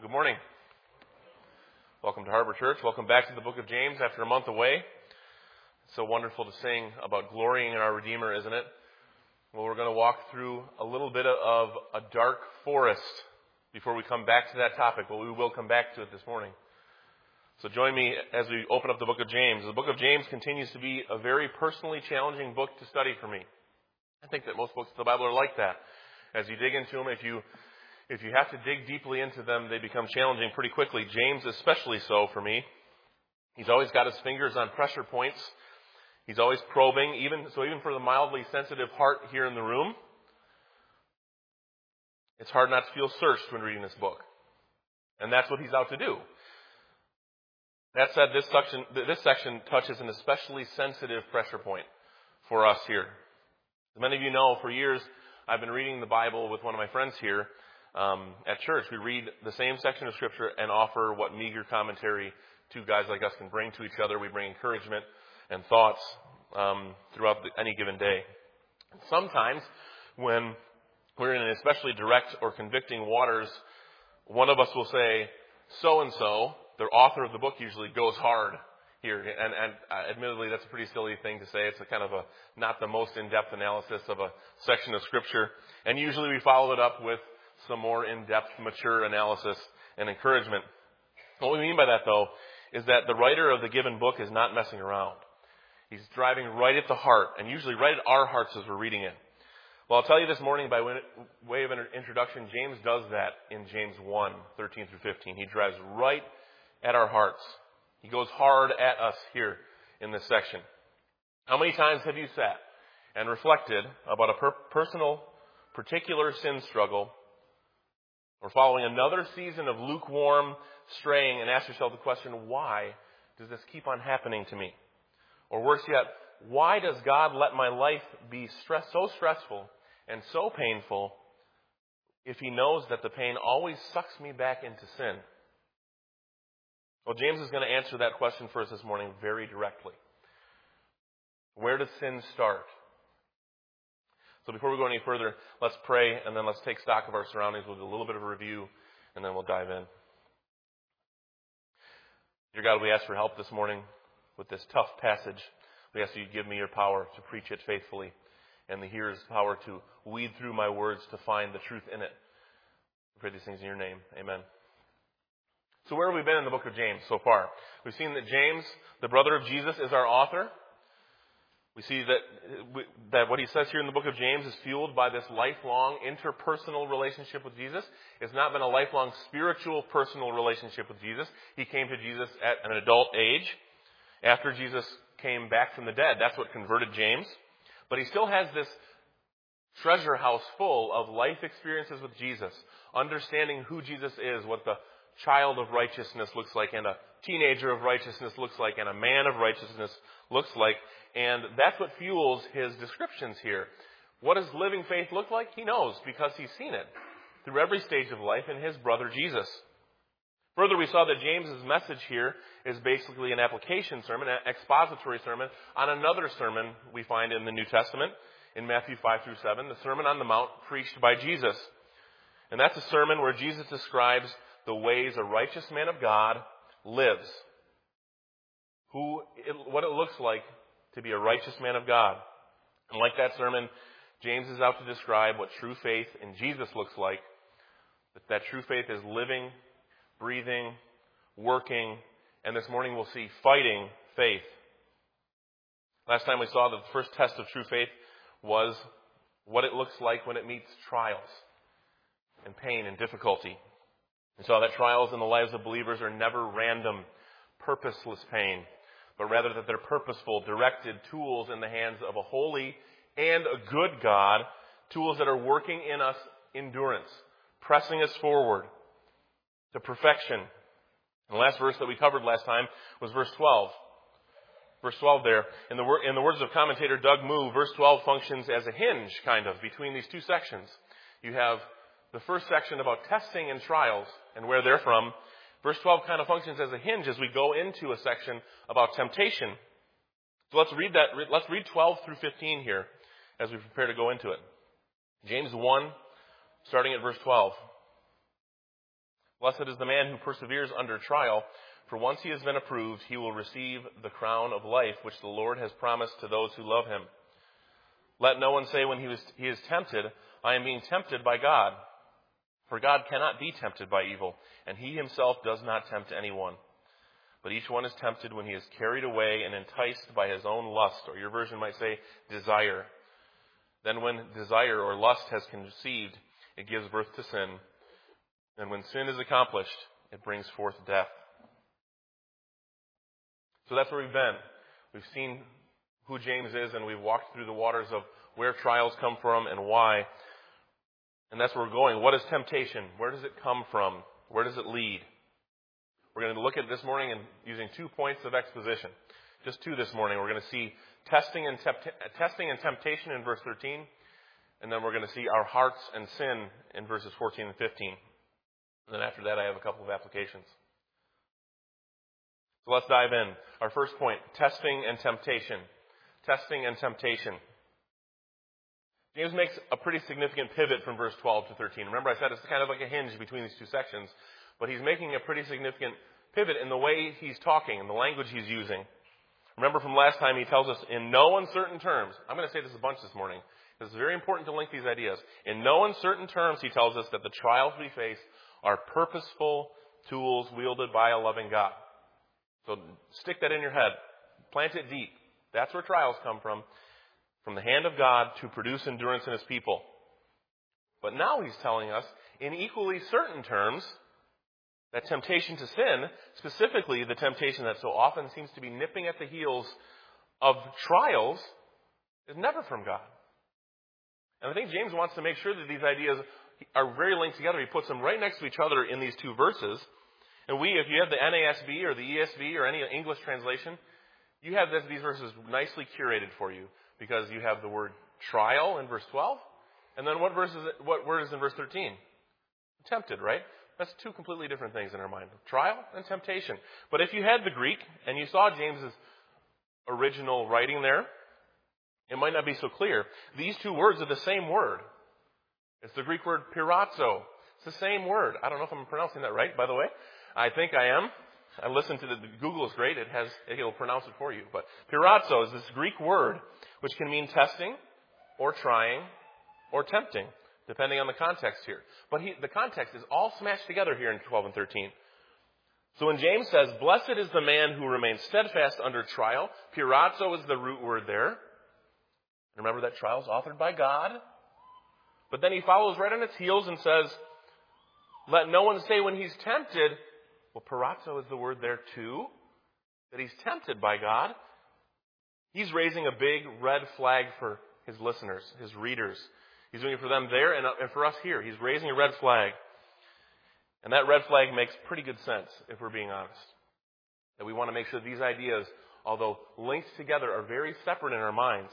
Good morning. Welcome to Harbor Church. Welcome back to the book of James after a month away. It's so wonderful to sing about glorying in our Redeemer, isn't it? Well, we're going to walk through a little bit of a dark forest before we come back to that topic, but we will come back to it this morning. So join me as we open up the book of James. The book of James continues to be a very personally challenging book to study for me. I think that most books of the Bible are like that. As you dig into them, if you have to dig deeply into them, they become challenging pretty quickly. James especially so for me. He's always got his fingers on pressure points. He's always probing, even for the mildly sensitive heart here in the room, it's hard not to feel searched when reading this book. And that's what he's out to do. That said, this section touches an especially sensitive pressure point for us here. As many of you know, for years I've been reading the Bible with one of my friends here at church. We read the same section of Scripture and offer what meager commentary two guys like us can bring to each other. We bring encouragement and thoughts throughout any given day. Sometimes when we're in especially direct or convicting waters, one of us will say, so-and-so, the author of the book usually goes hard here. And admittedly, that's a pretty silly thing to say. It's a kind of not the most in-depth analysis of a section of Scripture. And usually we follow it up with some more in-depth, mature analysis and encouragement. What we mean by that, though, is that the writer of the given book is not messing around. He's driving right at the heart, and usually right at our hearts as we're reading it. Well, I'll tell you this morning by way of an introduction, James does that in James 1, 13 through 15. He drives right at our hearts. He goes hard at us here in this section. How many times have you sat and reflected about a personal, particular sin struggle, or following another season of lukewarm straying, and ask yourself the question, why does this keep on happening to me? Or worse yet, why does God let my life be so stressful and so painful if He knows that the pain always sucks me back into sin? Well, James is going to answer that question for us this morning very directly. Where does sin start? So before we go any further, let's pray, and then let's take stock of our surroundings. We'll do a little bit of a review, and then we'll dive in. Dear God, we ask for help this morning with this tough passage. We ask that you give me your power to preach it faithfully, and the hearer's power to weed through my words to find the truth in it. We pray these things in your name. Amen. So where have we been in the book of James so far? We've seen that James, the brother of Jesus, is our author. We see that what he says here in the book of James is fueled by this lifelong interpersonal relationship with Jesus. It's not been a lifelong spiritual personal relationship with Jesus. He came to Jesus at an adult age after Jesus came back from the dead. That's what converted James. But he still has this treasure house full of life experiences with Jesus, understanding who Jesus is, what the child of righteousness looks like, and a teenager of righteousness looks like, and a man of righteousness looks like. And that's what fuels his descriptions here. What does living faith look like? He knows, because he's seen it through every stage of life in his brother Jesus. Further, we saw that James's message here is basically an application sermon, an expository sermon, on another sermon we find in the New Testament, in Matthew 5 through 7, the Sermon on the Mount preached by Jesus. And that's a sermon where Jesus describes the ways a righteous man of God lives. What it looks like to be a righteous man of God. And like that sermon, James is out to describe what true faith in Jesus looks like. That true faith is living, breathing, working, and this morning we'll see fighting faith. Last time we saw that the first test of true faith was what it looks like when it meets trials and pain and difficulty. We saw that trials in the lives of believers are never random, purposeless pain, but rather that they're purposeful, directed tools in the hands of a holy and a good God, tools that are working in us endurance, pressing us forward to perfection. And the last verse that we covered last time was verse 12. Verse 12 there, in the words of commentator Doug Moo, verse 12 functions as a hinge, kind of, between these two sections. You have the first section about testing and trials and where they're from. Verse 12 kind of functions as a hinge as we go into a section about temptation. So let's read that. Let's read 12 through 15 here as we prepare to go into it. James 1, starting at verse 12. Blessed is the man who perseveres under trial, for once he has been approved, he will receive the crown of life which the Lord has promised to those who love him. Let no one say when he is tempted, I am being tempted by God. For God cannot be tempted by evil, and he himself does not tempt anyone. But each one is tempted when he is carried away and enticed by his own lust, or your version might say desire. Then when desire or lust has conceived, it gives birth to sin. And when sin is accomplished, it brings forth death. So that's where we've been. We've seen who James is, and we've walked through the waters of where trials come from and why. And that's where we're going. What is temptation? Where does it come from? Where does it lead? We're going to look at this morning and using 2 points of exposition. Just 2 this morning. We're going to see testing and temptation in verse 13. And then we're going to see our hearts and sin in verses 14 and 15. And then after that, I have a couple of applications. So let's dive in. Our first point, testing and temptation. Testing and temptation. James makes a pretty significant pivot from verse 12 to 13. Remember, I said it's kind of like a hinge between these 2 sections. But he's making a pretty significant pivot in the way he's talking and the language he's using. Remember from last time, he tells us in no uncertain terms. I'm going to say this a bunch this morning. It's very important to link these ideas. In no uncertain terms, he tells us that the trials we face are purposeful tools wielded by a loving God. So stick that in your head. Plant it deep. That's where trials come from the hand of God to produce endurance in his people. But now he's telling us, in equally certain terms, that temptation to sin, specifically the temptation that so often seems to be nipping at the heels of trials, is never from God. And I think James wants to make sure that these ideas are very linked together. He puts them right next to each other in these 2 verses. And if you have the NASB or the ESV or any English translation, you have these verses nicely curated for you because you have the word trial in verse 12. And then what word is in verse 13? Tempted, right? That's 2 completely different things in our mind. Trial and temptation. But if you had the Greek and you saw James's original writing there, it might not be so clear. These 2 words are the same word. It's the Greek word pirazzo. It's the same word. I don't know if I'm pronouncing that right, by the way. I think I am. I listened to Google is great. It'll pronounce it for you. But pirazzo is this Greek word which can mean testing or trying or tempting, depending on the context here. But the context is all smashed together here in 12 and 13. So when James says, blessed is the man who remains steadfast under trial, pirazzo is the root word there. Remember that trial is authored by God. But then he follows right on its heels and says, let no one say when he's tempted, well, pirazzo is the word there too, that he's tempted by God. He's raising a big red flag for his listeners, his readers. He's doing it for them there and for us here. He's raising a red flag. And that red flag makes pretty good sense, if we're being honest. That we want to make sure these ideas, although linked together, are very separate in our minds.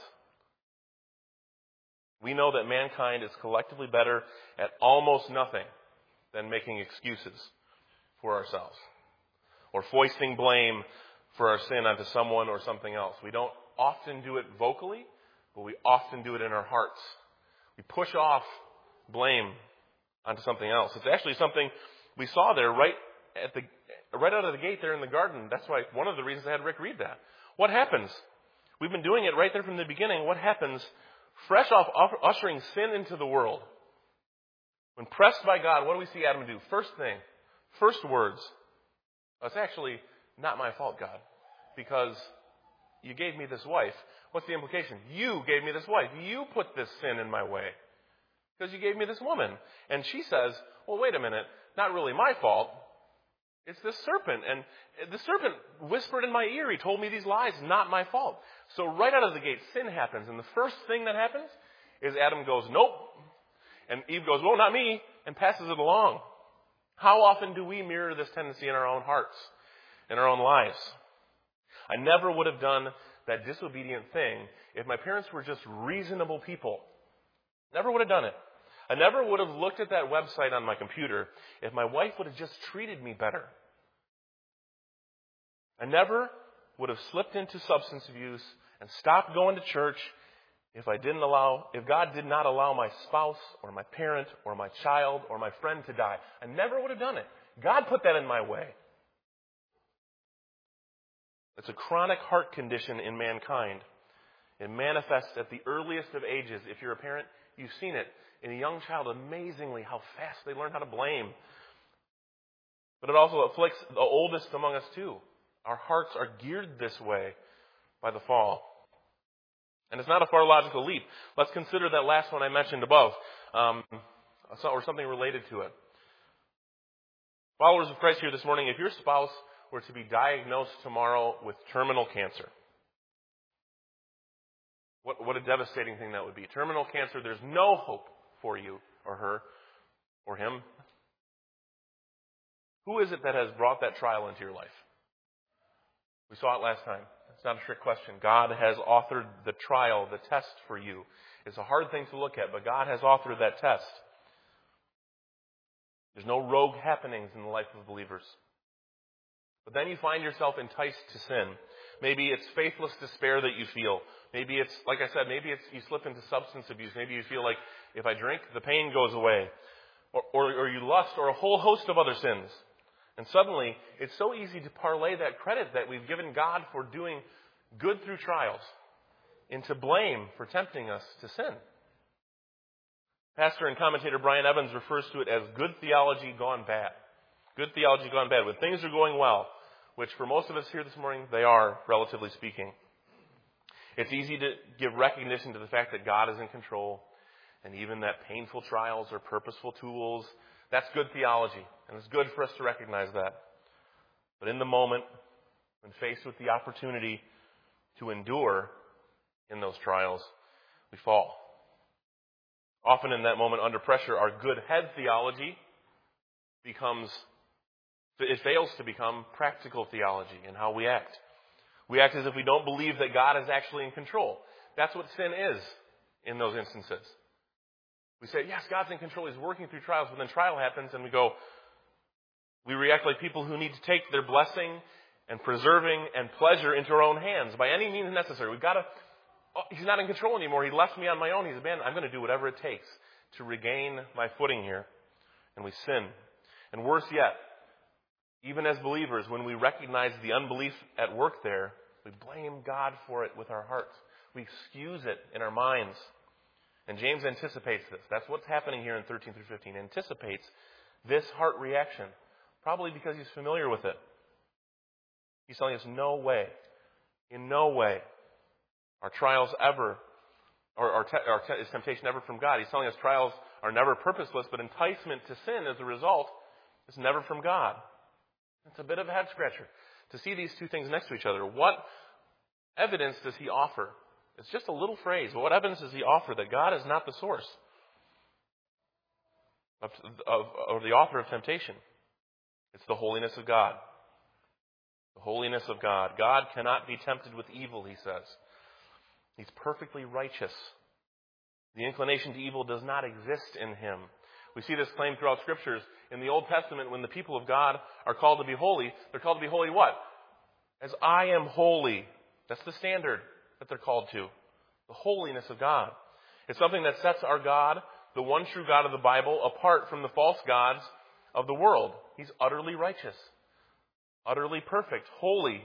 We know that mankind is collectively better at almost nothing than making excuses for ourselves or foisting blame for our sin onto someone or something else. We don't often do it vocally, but we often do it in our hearts. We push off blame onto something else. It's actually something we saw there right out of the gate there in the garden. That's why one of the reasons I had Rick read that. What happens? We've been doing it right there from the beginning. What happens? Fresh off ushering sin into the world. When pressed by God, what do we see Adam do? First thing, first words. It's actually not my fault, God, because you gave me this wife. What's the implication? You gave me this wife. You put this sin in my way because you gave me this woman. And she says, well, wait a minute, not really my fault. It's this serpent. And the serpent whispered in my ear. He told me these lies, not my fault. So right out of the gate, sin happens. And the first thing that happens is Adam goes, nope. And Eve goes, well, not me, and passes it along. How often do we mirror this tendency in our own hearts, in our own lives? I never would have done that disobedient thing if my parents were just reasonable people. Never would have done it. I never would have looked at that website on my computer if my wife would have just treated me better. I never would have slipped into substance abuse and stopped going to church if God did not allow my spouse or my parent or my child or my friend to die. I never would have done it God put that in my way. It's a chronic heart condition in mankind. It manifests at the earliest of ages. If you're a parent, you've seen it. In a young child, amazingly how fast they learn how to blame. But it also afflicts the oldest among us too. Our hearts are geared this way by the fall. And it's not a far logical leap. Let's consider that last one I mentioned above, or something related to it. Followers of Christ here this morning, if your spouse were to be diagnosed tomorrow with terminal cancer, what a devastating thing that would be. Terminal cancer, there's no hope for you or her or him. Who is it that has brought that trial into your life? We saw it last time. It's not a trick question. God has authored the trial, the test for you. It's a hard thing to look at, but God has authored that test. There's no rogue happenings in the life of believers. But then you find yourself enticed to sin. Maybe it's faithless despair that you feel. Maybe it's, like I said, maybe it's you slip into substance abuse. Maybe you feel like if I drink, the pain goes away. Or you lust, or a whole host of other sins. And suddenly, it's so easy to parlay that credit that we've given God for doing good through trials into blame for tempting us to sin. Pastor and commentator Brian Evans refers to it as good theology gone bad. Good theology gone bad. When things are going well, which for most of us here this morning, they are, relatively speaking. It's easy to give recognition to the fact that God is in control, and even that painful trials are purposeful tools. That's good theology, and it's good for us to recognize that. But in the moment, when faced with the opportunity to endure in those trials, we fall. Often in that moment, under pressure, our good head theology fails to become practical theology in how we act. We act as if we don't believe that God is actually in control. That's what sin is in those instances. We say, yes, God's in control. He's working through trials. But then trial happens and we react like people who need to take their blessing and preserving and pleasure into our own hands by any means necessary. He's not in control anymore. He left me on my own. He's abandoned. I'm going to do whatever it takes to regain my footing here. And we sin. And worse yet, even as believers, when we recognize the unbelief at work there, we blame God for it with our hearts. We excuse it in our minds. And James anticipates this. That's what's happening here in 13 through 15. Anticipates this heart reaction, probably because he's familiar with it. He's telling us no way, in no way, are trials ever, is temptation ever from God. He's telling us trials are never purposeless, but enticement to sin as a result is never from God. It's a bit of a head scratcher to see these two things next to each other. What evidence does he offer? It's just a little phrase. But what evidence does he offer that God is not the source or the author of temptation? It's the holiness of God. The holiness of God. God cannot be tempted with evil, he says. He's perfectly righteous. The inclination to evil does not exist in him. We see this claim throughout Scriptures. In the Old Testament, when the people of God are called to be holy, they're called to be holy what? As I am holy. That's the standard that they're called to. The holiness of God. It's something that sets our God, the one true God of the Bible, apart from the false gods of the world. He's utterly righteous. Utterly perfect. Holy.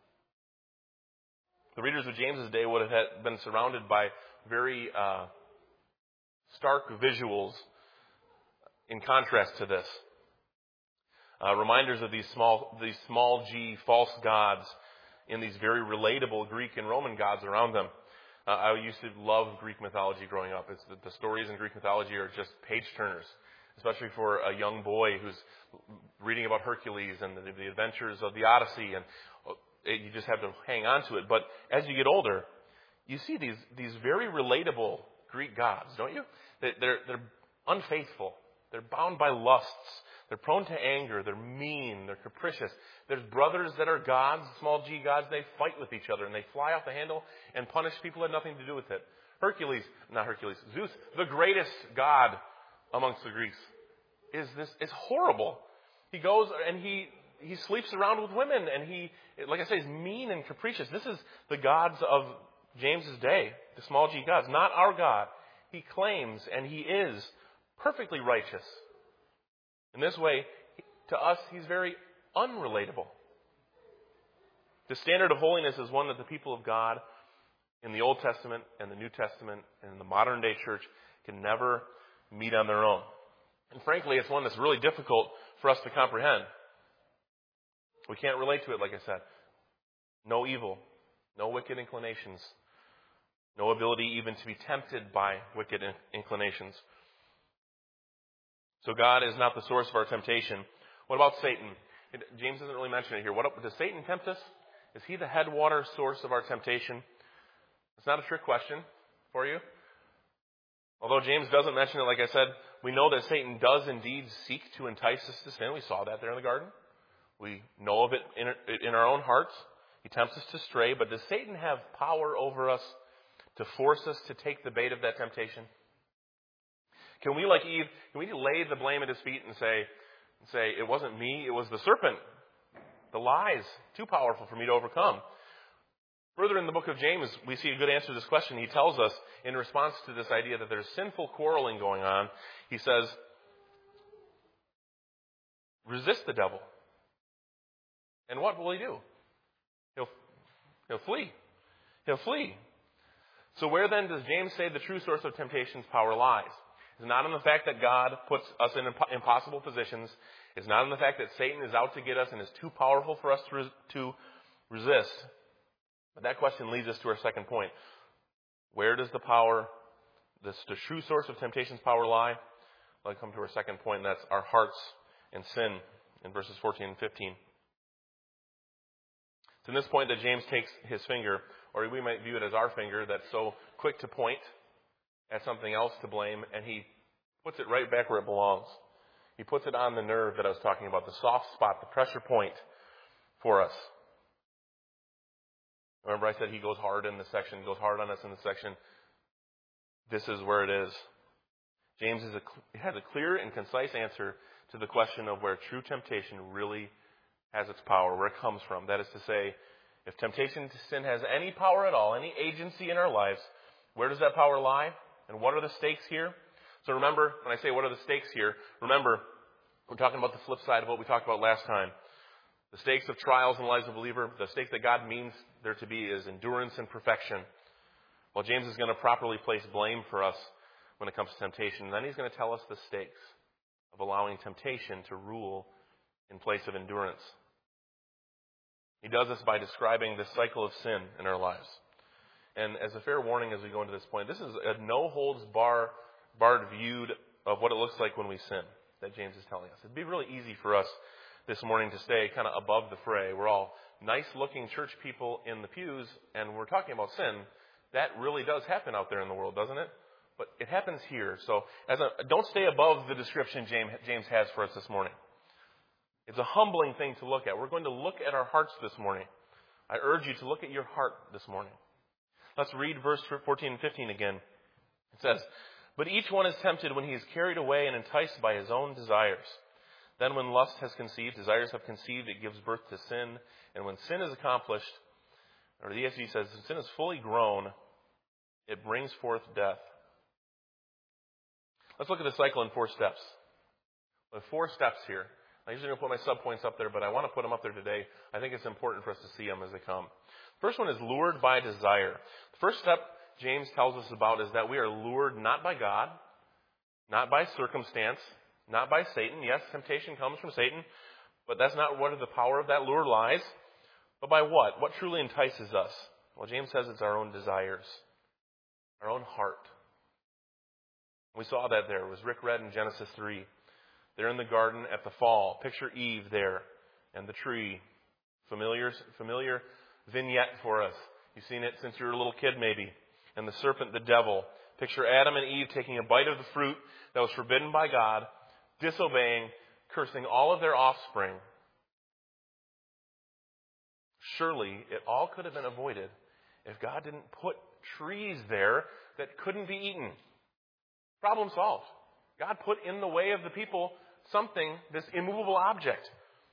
The readers of James's day would have been surrounded by very stark visuals in contrast to this. Reminders of these small g false gods in these very relatable Greek and Roman gods around them. I used to love Greek mythology growing up. The stories in Greek mythology are just page turners, especially for a young boy who's reading about Hercules and the adventures of the Odyssey, and you just have to hang on to it. But as you get older, you see these very relatable Greek gods, don't you? They're unfaithful. They're bound by lusts. They're prone to anger. They're mean. They're capricious. There's brothers that are gods, small g gods. They fight with each other and they fly off the handle and punish people who had nothing to do with it. Zeus, the greatest god amongst the Greeks, is horrible. He goes and he sleeps around with women, and he, like I say, is mean and capricious. This is the gods of James's day, the small g gods, not our God. He claims, and he is perfectly righteous. In this way, to us, he's very unrelatable. The standard of holiness is one that the people of God in the Old Testament and the New Testament and in the modern day church can never meet on their own. And frankly, it's one that's really difficult for us to comprehend. We can't relate to it, like I said. No evil, no wicked inclinations, no ability even to be tempted by wicked inclinations. So God is not the source of our temptation. What about Satan? James doesn't really mention it here. Does Satan tempt us? Is he the headwater source of our temptation? It's not a trick question for you. Although James doesn't mention it, like I said, we know that Satan does indeed seek to entice us to sin. We saw that there in the garden. We know of it in our own hearts. He tempts us to stray, but does Satan have power over us to force us to take the bait of that temptation? Can we, like Eve, lay the blame at his feet and say, it wasn't me, it was the serpent, the lies, too powerful for me to overcome? Further in the book of James, we see a good answer to this question. He tells us, in response to this idea that there's sinful quarreling going on, he says, resist the devil. And what will he do? He'll flee. He'll flee. So where then does James say the true source of temptation's power lies? It's not in the fact that God puts us in impossible positions. It's not in the fact that Satan is out to get us and is too powerful for us to resist. But that question leads us to our second point. Where does the true source of temptation's power lie? I'll come to our second point, and that's our hearts and sin in verses 14 and 15. It's in this point that James takes his finger, or we might view it as our finger, that's so quick to point at something else to blame, and he puts it right back where it belongs. He puts it on the nerve that I was talking about, the soft spot, the pressure point for us. Remember I said he goes hard in this section, goes hard on us in this section. This is where it is. James has a clear and concise answer to the question of where true temptation really has its power, where it comes from. That is to say, if temptation to sin has any power at all, any agency in our lives, where does that power lie? And what are the stakes here? So remember, when I say what are the stakes here, remember, we're talking about the flip side of what we talked about last time. The stakes of trials in the lives of a believer, the stake that God means there to be is endurance and perfection. Well, James is going to properly place blame for us when it comes to temptation. And then he's going to tell us the stakes of allowing temptation to rule in place of endurance. He does this by describing the cycle of sin in our lives. And as a fair warning as we go into this point, this is a no-holds-barred view of what it looks like when we sin that James is telling us. It'd be really easy for us this morning to stay kind of above the fray. We're all nice-looking church people in the pews, and we're talking about sin. That really does happen out there in the world, doesn't it? But it happens here. So don't stay above the description James has for us this morning. It's a humbling thing to look at. We're going to look at our hearts this morning. I urge you to look at your heart this morning. Let's read verse 14 and 15 again. It says, "But each one is tempted when he is carried away and enticed by his own desires. Then when lust has conceived, desires have conceived, it gives birth to sin. And when sin is accomplished," or the ESV says, "when sin is fully grown, it brings forth death." Let's look at the cycle in 4 steps. There are 4 steps here. I usually don't put my subpoints up there, but I want to put them up there today. I think it's important for us to see them as they come. First one is lured by desire. The first step James tells us about is that we are lured not by God, not by circumstance, not by Satan. Yes, temptation comes from Satan, but that's not where the power of that lure lies. But by what? What truly entices us? Well, James says it's our own desires, our own heart. We saw that there. It was Rick read in Genesis 3. They're in the garden at the fall. Picture Eve there and the tree. Familiar vignette for us. You've seen it since you were a little kid maybe. And the serpent, the devil. Picture Adam and Eve taking a bite of the fruit that was forbidden by God, disobeying, cursing all of their offspring. Surely it all could have been avoided if God didn't put trees there that couldn't be eaten. Problem solved. God put in the way of the people something, this immovable object,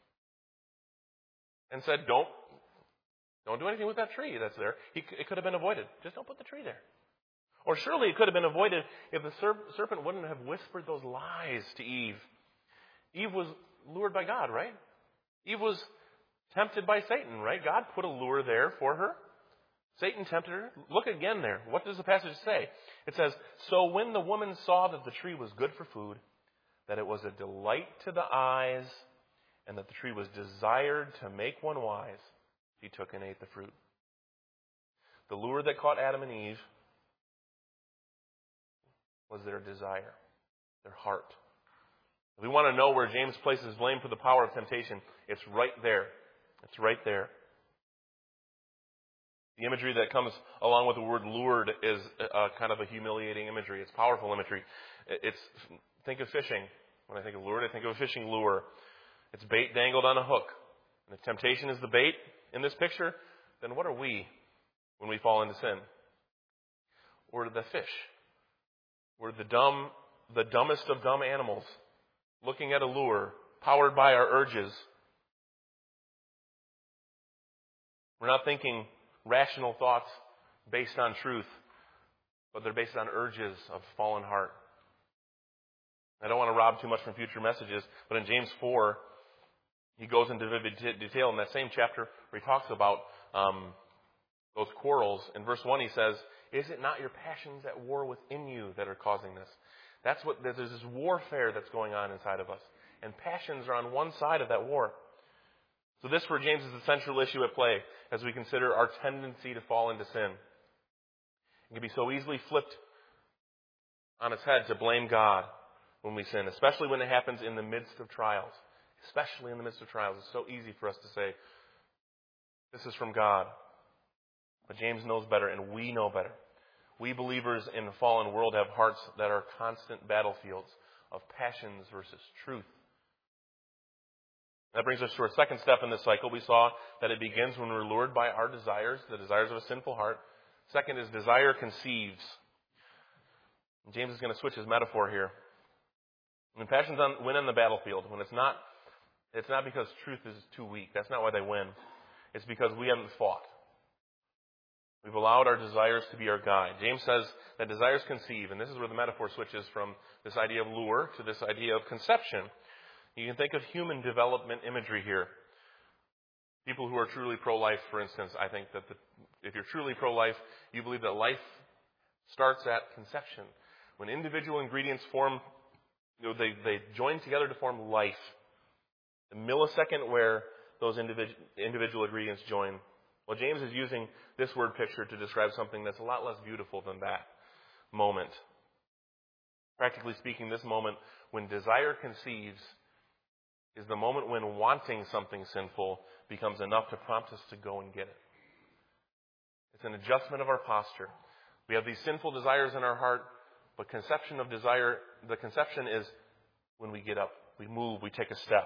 and said, don't do anything with that tree that's there. It could have been avoided. Just don't put the tree there. Or surely it could have been avoided if the serpent wouldn't have whispered those lies to Eve. Eve was lured by God, right? Eve was tempted by Satan, right? God put a lure there for her. Satan tempted her. Look again there. What does the passage say? It says, "So when the woman saw that the tree was good for food, that it was a delight to the eyes, and that the tree was desired to make one wise, she took and ate the fruit." The lure that caught Adam and Eve was their desire, their heart. If we want to know where James places blame for the power of temptation, it's right there. It's right there. The imagery that comes along with the word lured is kind of a humiliating imagery. It's powerful imagery. Think of fishing. When I think of lured, I think of a fishing lure. It's bait dangled on a hook. And if temptation is the bait in this picture, then what are we when we fall into sin? We're the fish. We're the dumbest of dumb animals, looking at a lure, powered by our urges. We're not thinking rational thoughts based on truth, but they're based on urges of fallen heart. I don't want to rob too much from future messages, but in James 4, he goes into vivid detail in that same chapter where he talks about those quarrels. In verse 1 he says, "Is it not your passions at war within you that are causing this?" There's this warfare that's going on inside of us. And passions are on one side of that war. So this for James is the central issue at play as we consider our tendency to fall into sin. It can be so easily flipped on its head to blame God when we sin, especially when it happens in the midst of trials. Especially in the midst of trials. It's so easy for us to say, this is from God. But James knows better, and we know better. We believers in the fallen world have hearts that are constant battlefields of passions versus truth. That brings us to our second step in this cycle. We saw that it begins when we're lured by our desires, the desires of a sinful heart. Second is desire conceives. And James is going to switch his metaphor here. When passions win on the battlefield, when it's not because truth is too weak. That's not why they win. It's because we haven't fought. We've allowed our desires to be our guide. James says that desires conceive, and this is where the metaphor switches from this idea of lure to this idea of conception. You can think of human development imagery here. People who are truly pro-life, for instance, I think that if you're truly pro-life, you believe that life starts at conception. When individual ingredients form, they join together to form life. The millisecond where those individual ingredients join. Well, James is using this word picture to describe something that's a lot less beautiful than that moment. Practically speaking, this moment when desire conceives is the moment when wanting something sinful becomes enough to prompt us to go and get it. It's an adjustment of our posture. We have these sinful desires in our heart, but the conception is when we get up, we move, we take a step.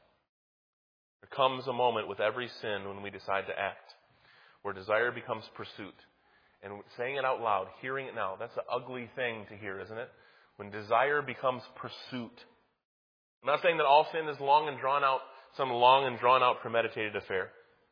There comes a moment with every sin when we decide to act, where desire becomes pursuit. And saying it out loud, hearing it now, that's an ugly thing to hear, isn't it? When desire becomes pursuit. I'm not saying that all sin is some long and drawn out premeditated affair.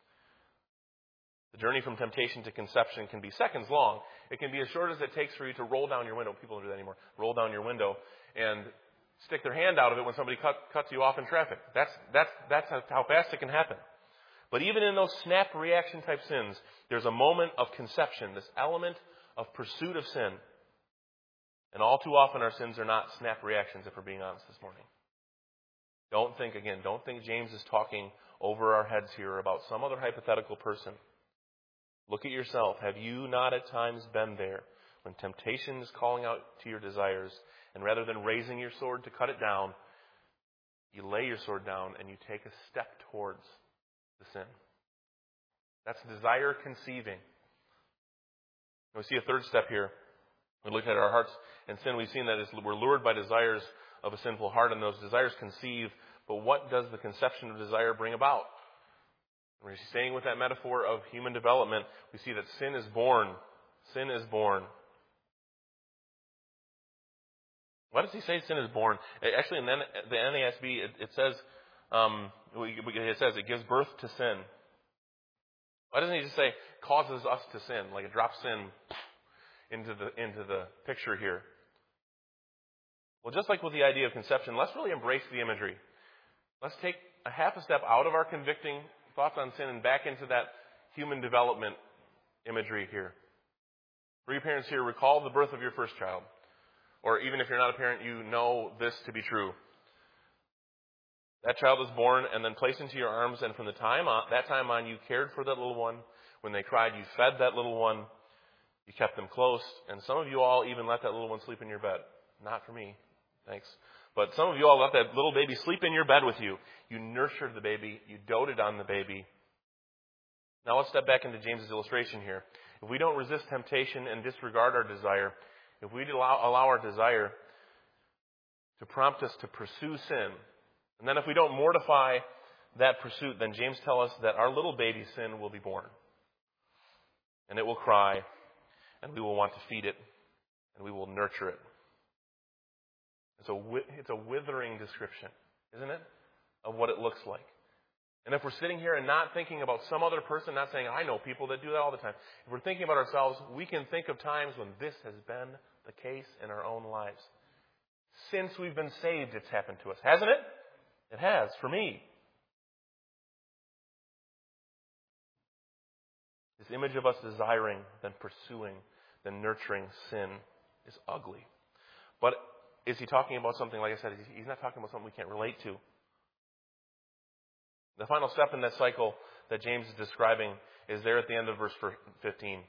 The journey from temptation to conception can be seconds long. It can be as short as it takes for you to roll down your window. People don't do that anymore. Roll down your window and stick their hand out of it when somebody cuts you off in traffic. That's how fast it can happen. But even in those snap reaction type sins, there's a moment of conception, this element of pursuit of sin. And all too often our sins are not snap reactions, if we're being honest this morning. Don't think James is talking over our heads here about some other hypothetical person. Look at yourself. Have you not at times been there when temptation is calling out to your desires, and rather than raising your sword to cut it down, you lay your sword down and you take a step towards the sin? That's desire conceiving. And we see a third step here. We look at our hearts and sin. We've seen that we're lured by desires of a sinful heart, and those desires conceive. But what does the conception of desire bring about? We're staying with that metaphor of human development. We see that sin is born. Sin is born. Why does he say sin is born? Actually, in the NASB, it says it gives birth to sin. Why doesn't he just say causes us to sin, like it drops sin into the picture here? Well, just like with the idea of conception, let's really embrace the imagery. Let's take a half a step out of our convicting thoughts on sin and back into that human development imagery here. For you parents here, recall the birth of your first child. Or even if you're not a parent, you know this to be true. That child was born and then placed into your arms, and from that time on, you cared for that little one. When they cried, you fed that little one. You kept them close. And some of you all even let that little one sleep in your bed. Not for me. Thanks. But some of you all let that little baby sleep in your bed with you. You nurtured the baby. You doted on the baby. Now let's step back into James's illustration here. If we don't resist temptation and disregard our desire, if we allow our desire to prompt us to pursue sin, and then if we don't mortify that pursuit, then James tells us that our little baby sin will be born. And it will cry, and we will want to feed it, and we will nurture it. It's a withering description, isn't it, of what it looks like. And if we're sitting here and not thinking about some other person, not saying, I know people that do that all the time. If we're thinking about ourselves, we can think of times when this has been the case in our own lives. Since we've been saved, it's happened to us, hasn't it? It has, for me. This image of us desiring, then pursuing, then nurturing sin is ugly. But is he talking about something, like I said, he's not talking about something we can't relate to. The final step in that cycle that James is describing is there at the end of verse 15.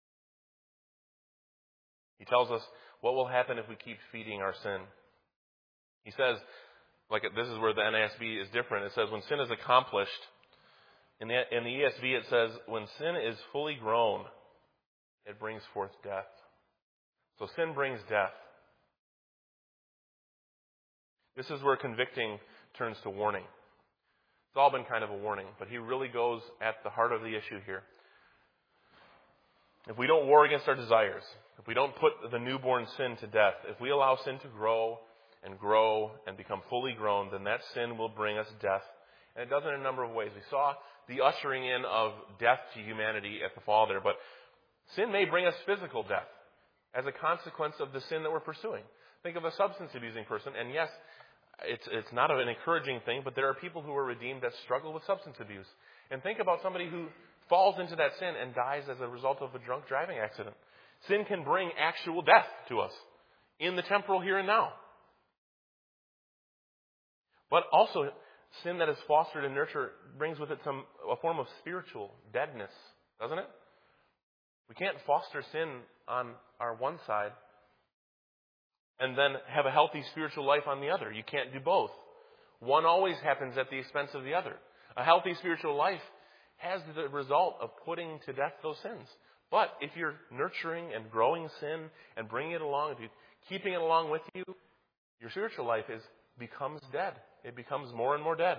He tells us what will happen if we keep feeding our sin. He says, this is where the NASB is different. It says, when sin is accomplished, in the ESV it says, when sin is fully grown, it brings forth death. So sin brings death. This is where convicting turns to warning. It's all been kind of a warning, but he really goes at the heart of the issue here. If we don't war against our desires, if we don't put the newborn sin to death, if we allow sin to grow and become fully grown, then that sin will bring us death. And it does it in a number of ways. We saw the ushering in of death to humanity at the fall there, but sin may bring us physical death as a consequence of the sin that we're pursuing. Think of a substance abusing person, and yes, it's not an encouraging thing, but there are people who are redeemed that struggle with substance abuse. And think about somebody who falls into that sin and dies as a result of a drunk driving accident. Sin can bring actual death to us in the temporal here and now. But also, sin that is fostered and nurtured brings with it a form of spiritual deadness, doesn't it? We can't foster sin on our one side and then have a healthy spiritual life on the other. You can't do both. One always happens at the expense of the other. A healthy spiritual life has the result of putting to death those sins. But if you're nurturing and growing sin and bringing it along, if you're keeping it along with you, your spiritual life becomes dead. It becomes more and more dead.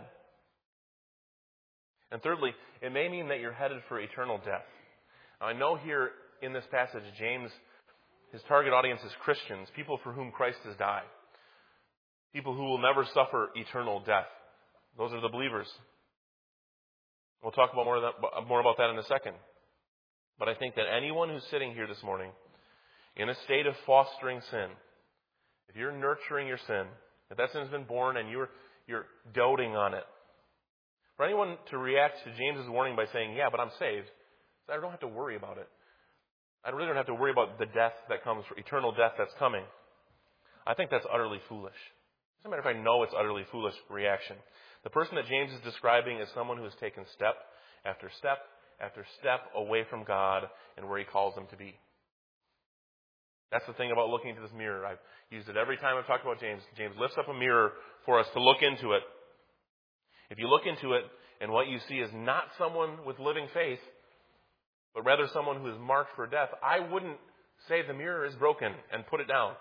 And thirdly, it may mean that you're headed for eternal death. Now, I know here in this passage, James, his target audience is Christians, people for whom Christ has died. People who will never suffer eternal death. Those are the believers. We'll talk about more about that in a second. But I think that anyone who's sitting here this morning in a state of fostering sin, if you're nurturing your sin, if that sin has been born and you're doting on it, for anyone to react to James's warning by saying, yeah, but I'm saved, I don't have to worry about it. I really don't have to worry about the death that comes, for eternal death that's coming. I think that's utterly foolish. As a matter of fact, I know it's utterly foolish reaction. The person that James is describing is someone who has taken step after step after step away from God and where he calls them to be. That's the thing about looking into this mirror. I've used it every time I've talked about James. James lifts up a mirror for us to look into it. If you look into it and what you see is not someone with living faith, but rather someone who is marked for death, I wouldn't say the mirror is broken and put it down.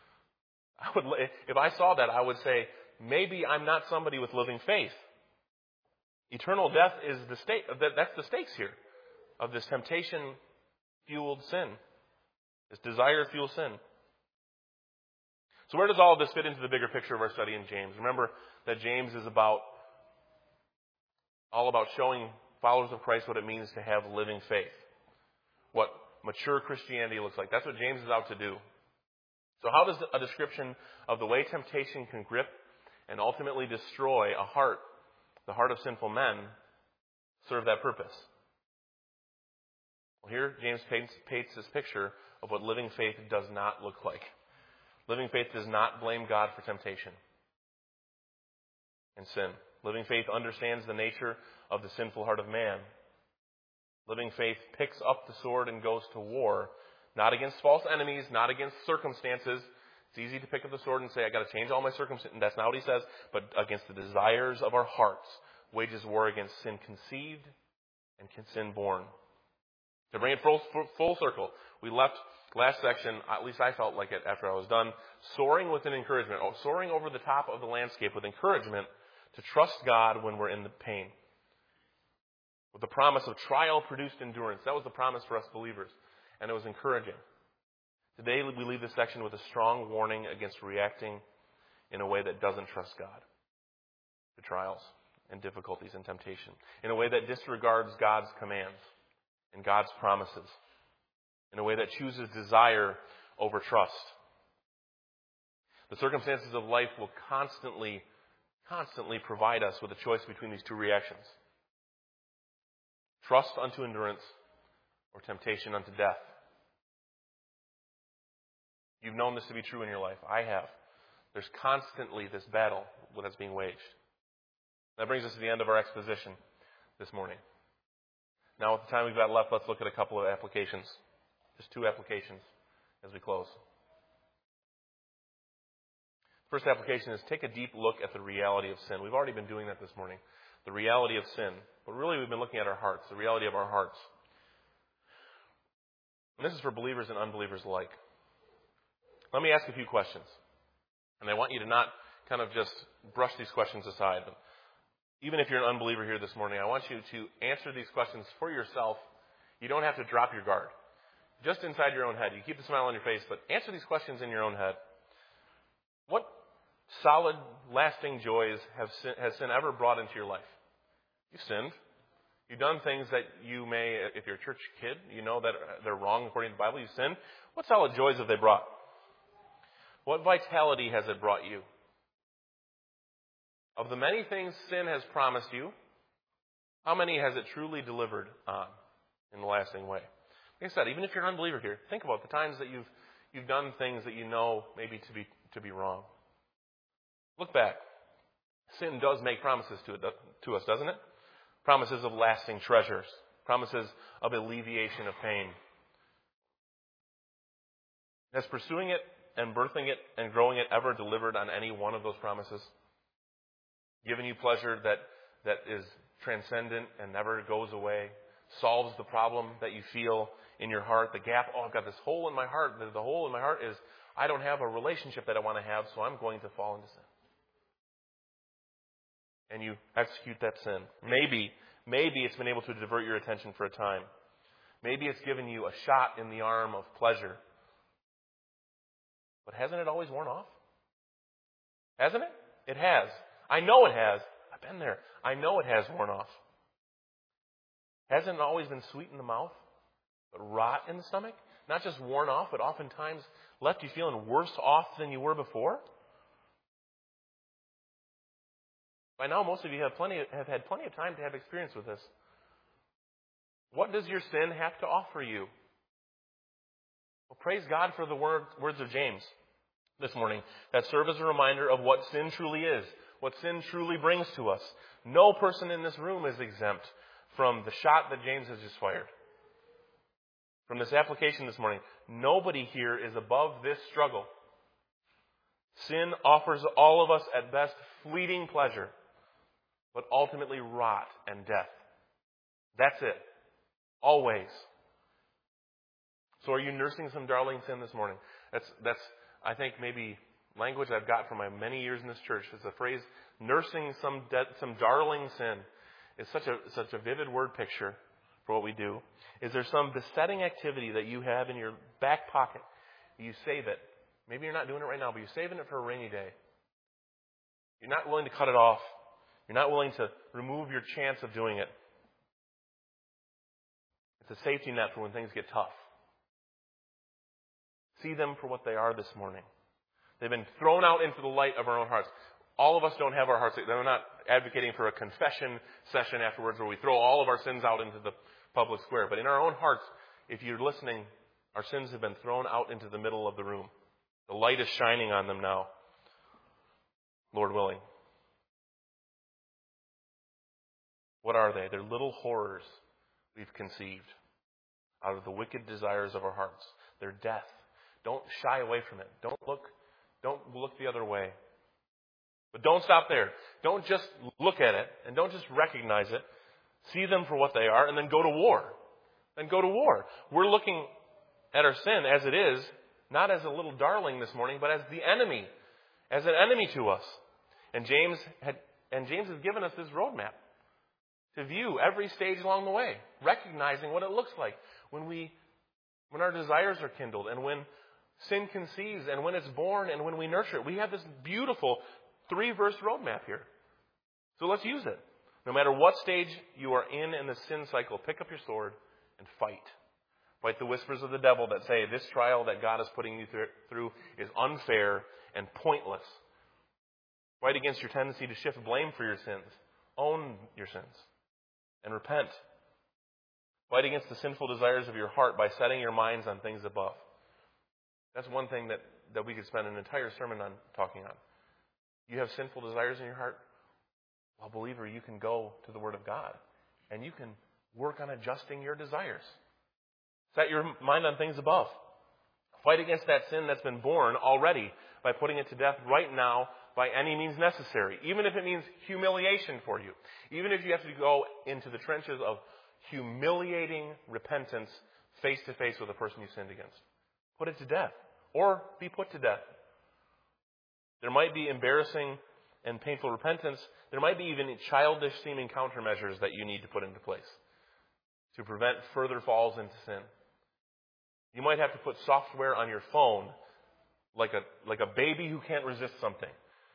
If I saw that, I would say, maybe I'm not somebody with living faith. Eternal death is that's the stakes here of this temptation-fueled sin, this desire-fueled sin. So where does all of this fit into the bigger picture of our study in James? Remember that James is all about showing followers of Christ what it means to have living faith, what mature Christianity looks like. That's what James is out to do. So how does a description of the way temptation can grip and ultimately destroy a heart, the heart of sinful men, serve that purpose? Well, here James paints this picture of what living faith does not look like. Living faith does not blame God for temptation and sin. Living faith understands the nature of the sinful heart of man. Living faith picks up the sword and goes to war, not against false enemies, not against circumstances. It's easy to pick up the sword and say, I got to change all my circumstances. That's not what he says, but against the desires of our hearts, wages war against sin conceived and sin born. To bring it full circle, we left last section, at least I felt like it after I was done, soaring with an encouragement, soaring over the top of the landscape with encouragement to trust God when we're in the pain. With the promise of trial produced endurance. That was the promise for us believers. And it was encouraging. Today we leave this section with a strong warning against reacting in a way that doesn't trust God to trials and difficulties and temptation. In a way that disregards God's commands and God's promises. In a way that chooses desire over trust. The circumstances of life will constantly provide us with a choice between these two reactions. Trust unto endurance or temptation unto death. You've known this to be true in your life. I have. There's constantly this battle that's being waged. That brings us to the end of our exposition this morning. Now, with the time we've got left, let's look at a couple of applications. Just two applications as we close. First application is take a deep look at the reality of sin. We've already been doing that this morning. The reality of sin. But really we've been looking at our hearts, the reality of our hearts. And this is for believers and unbelievers alike. Let me ask a few questions. And I want you to not kind of just brush these questions aside. But even if you're an unbeliever here this morning, I want you to answer these questions for yourself. You don't have to drop your guard. Just inside your own head. You keep the smile on your face, but answer these questions in your own head. What solid, lasting joys has sin ever brought into your life? You've sinned. You've done things that you may, if you're a church kid, you know that they're wrong according to the Bible. You've sinned. What solid joys have they brought? What vitality has it brought you? Of the many things sin has promised you, how many has it truly delivered on in a lasting way? Like I said, even if you're an unbeliever here, think about the times that you've done things that you know maybe to be wrong. Look back. Sin does make promises to us, doesn't it? Promises of lasting treasures. Promises of alleviation of pain. Has pursuing it and birthing it and growing it ever delivered on any one of those promises? Given you pleasure that is transcendent and never goes away? Solves the problem that you feel in your heart? The gap, I've got this hole in my heart. The hole in my heart is I don't have a relationship that I want to have, so I'm going to fall into sin. And you execute that sin. Maybe it's been able to divert your attention for a time. Maybe it's given you a shot in the arm of pleasure. But hasn't it always worn off? Hasn't it? It has. I know it has. I've been there. I know it has worn off. Hasn't it always been sweet in the mouth, but rot in the stomach? Not just worn off, but oftentimes left you feeling worse off than you were before? By now, most of you have had plenty of time to have experience with this. What does your sin have to offer you? Well, praise God for the words of James this morning that serve as a reminder of what sin truly is, what sin truly brings to us. No person in this room is exempt from the shot that James has just fired. From this application this morning, nobody here is above this struggle. Sin offers all of us at best fleeting pleasure, but ultimately rot and death. That's it. Always. So are you nursing some darling sin this morning? That's I think maybe language I've got from my many years in this church. It's a phrase, nursing some darling sin. It's such a vivid word picture for what we do. Is there some besetting activity that you have in your back pocket? You save it. Maybe you're not doing it right now, but you're saving it for a rainy day. You're not willing to cut it off. You're not willing to remove your chance of doing it. It's a safety net for when things get tough. See them for what they are this morning. They've been thrown out into the light of our own hearts. all of us don't have our hearts. I'm not advocating for a confession session afterwards where we throw all of our sins out into the public square. But in our own hearts, if you're listening, our sins have been thrown out into the middle of the room. The light is shining on them now, Lord willing. What are they? They're little horrors we've conceived out of the wicked desires of our hearts. They're death. Don't shy away from it. Don't look the other way. But don't stop there. Don't just look at it and don't just recognize it. See them for what they are and then go to war. We're looking at our sin as it is, not as a little darling this morning, but as the enemy, as an enemy to us. And James has given us this roadmap to view every stage along the way, recognizing what it looks like when our desires are kindled and when sin conceives and when it's born and when we nurture it. We have this beautiful 3-verse roadmap here. So let's use it. No matter what stage you are in the sin cycle, pick up your sword and fight. Fight the whispers of the devil that say this trial that God is putting you through is unfair and pointless. Fight against your tendency to shift blame for your sins. Own your sins and repent. Fight against the sinful desires of your heart by setting your minds on things above. That's one thing that we could spend an entire sermon on talking on. You have sinful desires in your heart? Well, believer, you can go to the Word of God and you can work on adjusting your desires. Set your mind on things above. Fight against that sin that's been born already by putting it to death right now by any means necessary, even if it means humiliation for you. Even if you have to go into the trenches of humiliating repentance face to face with a person you sinned against. Put it to death or be put to death. There might be embarrassing and painful repentance. There might be even childish seeming countermeasures that you need to put into place to prevent further falls into sin. You might have to put software on your phone like a baby who can't resist something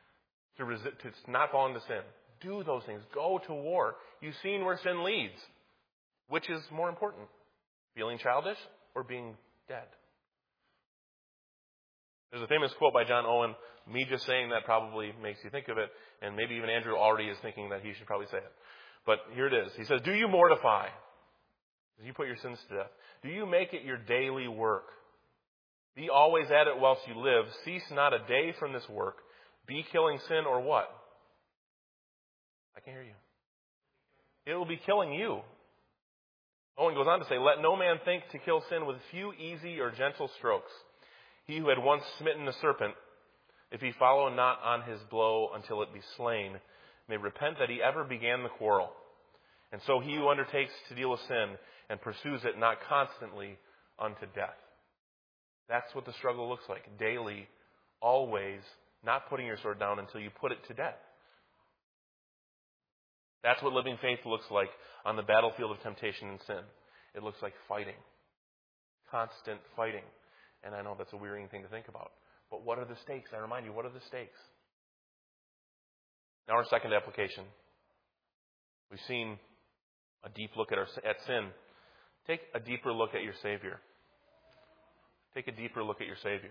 to not fall into sin. Do those things. Go to war. You've seen where sin leads. Which is more important? Feeling childish or being dead? There's a famous quote by John Owen. Me just saying that probably makes you think of it, and maybe even Andrew already is thinking that he should probably say it. But here it is. He says, do you mortify? As you put your sins to death. Do you make it your daily work? Be always at it whilst you live. Cease not a day from this work. Be killing sin or what? I can't hear you. It will be killing you. Owen goes on to say, let no man think to kill sin with few easy or gentle strokes. He who had once smitten the serpent, if he follow not on his blow until it be slain, may repent that he ever began the quarrel. And so he who undertakes to deal with sin and pursues it not constantly unto death. That's what the struggle looks like. Daily, always, not putting your sword down until you put it to death. That's what living faith looks like on the battlefield of temptation and sin. It looks like fighting. Constant fighting. And I know that's a wearying thing to think about. But what are the stakes? I remind you, what are the stakes? Now our second application. We've seen a deep look at sin. Take a deeper look at your Savior. Take a deeper look at your Savior.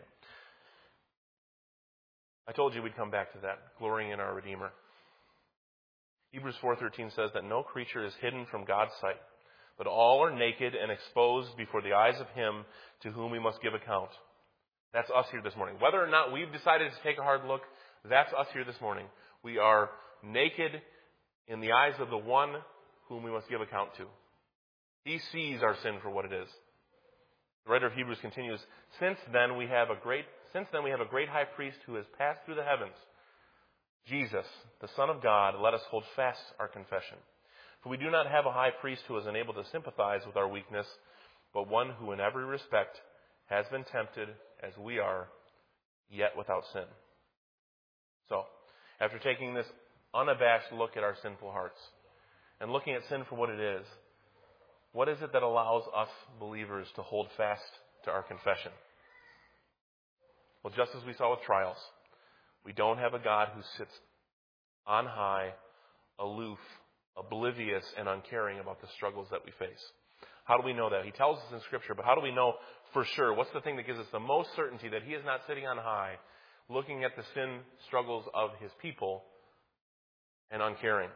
I told you we'd come back to that, glorying in our Redeemer. Hebrews 4:13 says that no creature is hidden from God's sight, but all are naked and exposed before the eyes of Him to whom we must give account. That's us here this morning. Whether or not we've decided to take a hard look, that's us here this morning. We are naked in the eyes of the one whom we must give account to. He sees our sin for what it is. The writer of Hebrews continues, Since then we have a great high priest who has passed through the heavens, Jesus, the Son of God, let us hold fast our confession. For we do not have a high priest who is unable to sympathize with our weakness, but one who in every respect has been tempted as we are, yet without sin. So, after taking this unabashed look at our sinful hearts and looking at sin for what it is, what is it that allows us believers to hold fast to our confession? Well, just as we saw with trials, we don't have a God who sits on high, aloof, oblivious, and uncaring about the struggles that we face. How do we know that? He tells us in Scripture, but how do we know for sure? What's the thing that gives us the most certainty that He is not sitting on high, looking at the sin struggles of his people and uncaring.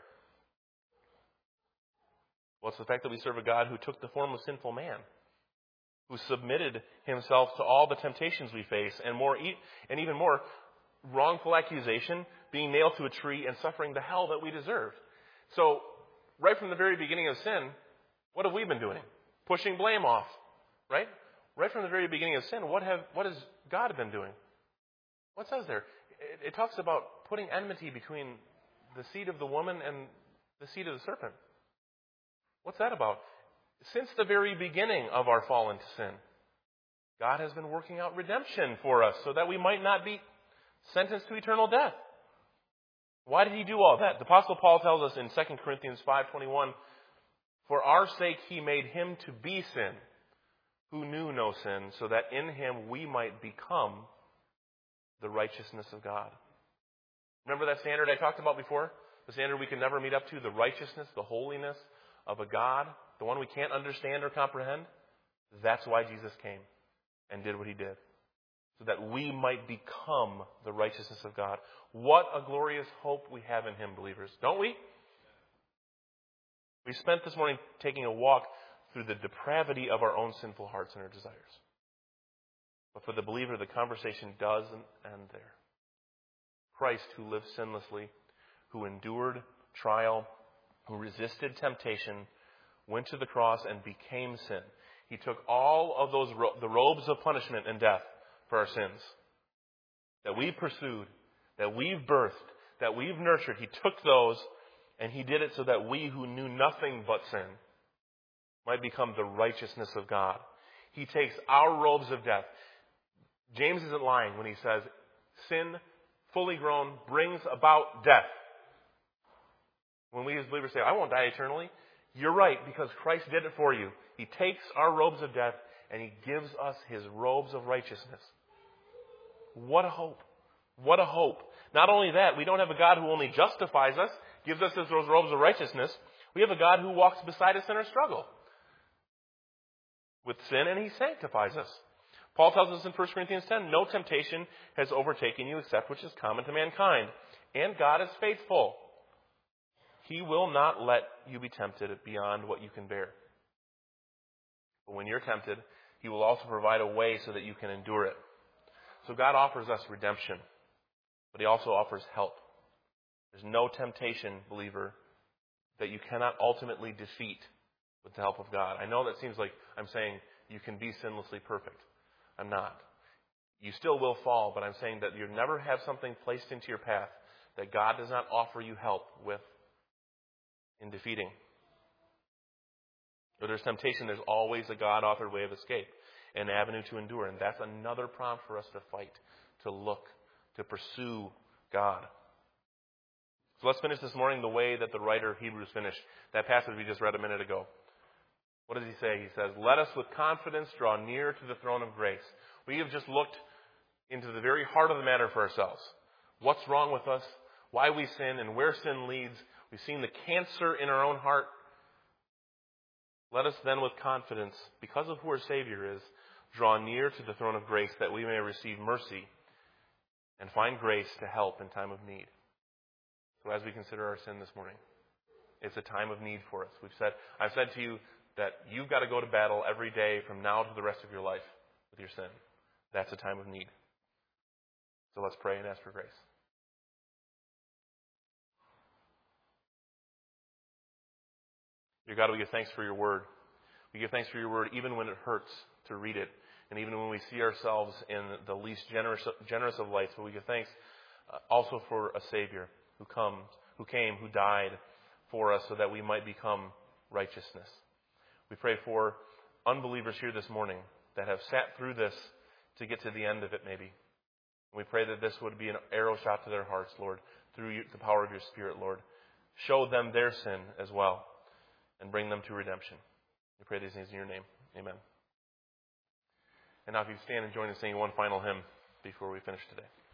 Well, it's the fact that we serve a God who took the form of sinful man, who submitted himself to all the temptations we face, and even more, wrongful accusation, being nailed to a tree, and suffering the hell that we deserved. So, right from the very beginning of sin, what have we been doing? Pushing blame off, right? Right from the very beginning of sin, what has God been doing? What says there? It talks about putting enmity between the seed of the woman and the seed of the serpent. What's that about? Since the very beginning of our fall into sin, God has been working out redemption for us so that we might not be sentenced to eternal death. Why did he do all that? The Apostle Paul tells us in 2 Corinthians 5:21, "For our sake he made him to be sin, who knew no sin, so that in him we might become the righteousness of God." Remember that standard I talked about before? The standard we can never meet up to, the righteousness, the holiness of a God, the one we can't understand or comprehend. That's why Jesus came and did what he did, so that we might become the righteousness of God. What a glorious hope we have in him, believers. Don't we? We spent this morning taking a walk through the depravity of our own sinful hearts and our desires. But for the believer, the conversation doesn't end there. Christ, who lived sinlessly, who endured trial, who resisted temptation, went to the cross and became sin. He took all of those the robes of punishment and death for our sins that we pursued, that we've birthed, that we've nurtured. He took those and he did it so that we who knew nothing but sin might become the righteousness of God. He takes our robes of death. James isn't lying when he says sin, fully grown, brings about death. When we as believers say, "I won't die eternally," you're right, because Christ did it for you. He takes our robes of death and he gives us his robes of righteousness. What a hope. What a hope. Not only that, we don't have a God who only justifies us, gives us those robes of righteousness. We have a God who walks beside us in our struggle with sin, and he sanctifies us. Paul tells us in 1 Corinthians 10, "No temptation has overtaken you except which is common to mankind. And God is faithful. He will not let you be tempted beyond what you can bear. But when you're tempted, he will also provide a way so that you can endure it." So God offers us redemption, but he also offers help. There's no temptation, believer, that you cannot ultimately defeat with the help of God. I know that seems like I'm saying you can be sinlessly perfect. I'm not. You still will fall, but I'm saying that you'll never have something placed into your path that God does not offer you help with in defeating. Where there's temptation, there's always a God-authored way of escape, an avenue to endure. And that's another prompt for us to fight, to look, to pursue God. So let's finish this morning the way that the writer of Hebrews finished that passage we just read a minute ago. What does he say? He says, "Let us with confidence draw near to the throne of grace." We have just looked into the very heart of the matter for ourselves. What's wrong with us? Why we sin and where sin leads. We've seen the cancer in our own heart. Let us then with confidence, because of who our Savior is, draw near to the throne of grace that we may receive mercy and find grace to help in time of need. So as we consider our sin this morning, it's a time of need for us. I've said to you that you've got to go to battle every day from now to the rest of your life with your sin. That's a time of need. So let's pray and ask for grace. Dear God, we give thanks for your word. We give thanks for your word even when it hurts to read it, and even when we see ourselves in the least generous of lights. But we give thanks also for a Savior who came, who died for us so that we might become righteousness. We pray for unbelievers here this morning that have sat through this to get to the end of it maybe. We pray that this would be an arrow shot to their hearts, Lord, through the power of your Spirit, Lord. Show them their sin as well and bring them to redemption. We pray these things in your name. Amen. And now if you stand and join us singing one final hymn before we finish today.